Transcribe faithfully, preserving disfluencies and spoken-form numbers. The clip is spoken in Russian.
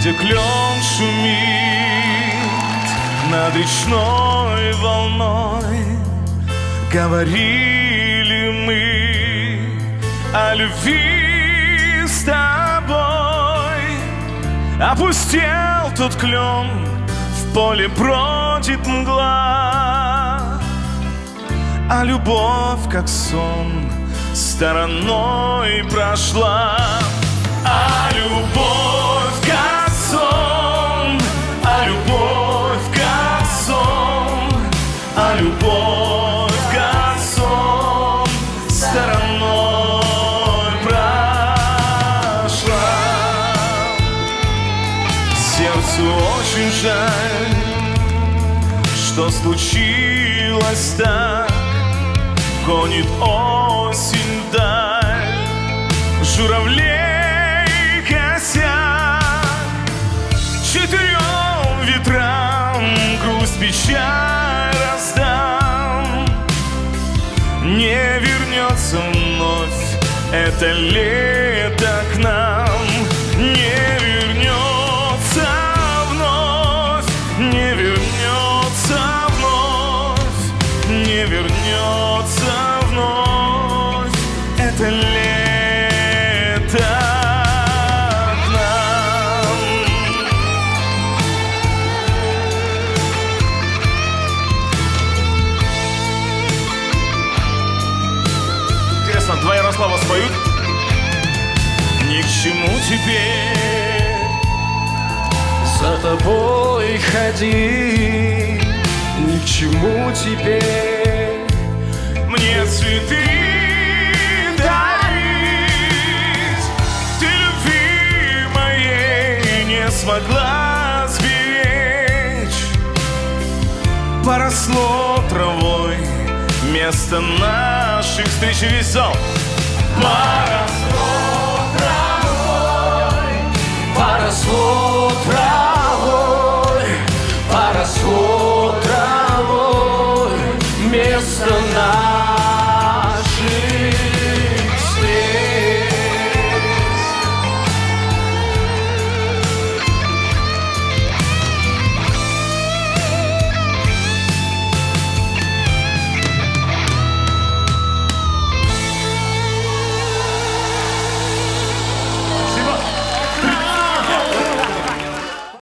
где клен шумит над речной волной. Говорили мы о любви с тобой. Опустел тот клен, в поле бродит мгла, а любовь, как сон, стороной прошла. А любовь, как сон, а любовь, как сон, а любовь, как сон, стороной прошла. Сердцу очень жаль, что случилось так. Гонит осень вдаль журавлей косяк. Четырем ветрам грусть, печаль раздам. Не вернется вновь это лето к нам. Не вернется вновь, не вернется вновь, не вернется вновь это лето к нам. Интересно, два Ярослава споют? Ни к чему теперь за тобой ходить, ни к чему теперь мне цветы дарить. Ты любви моей не смогла сберечь. Поросло травой место наших встреч и весь зал. Поросло поросло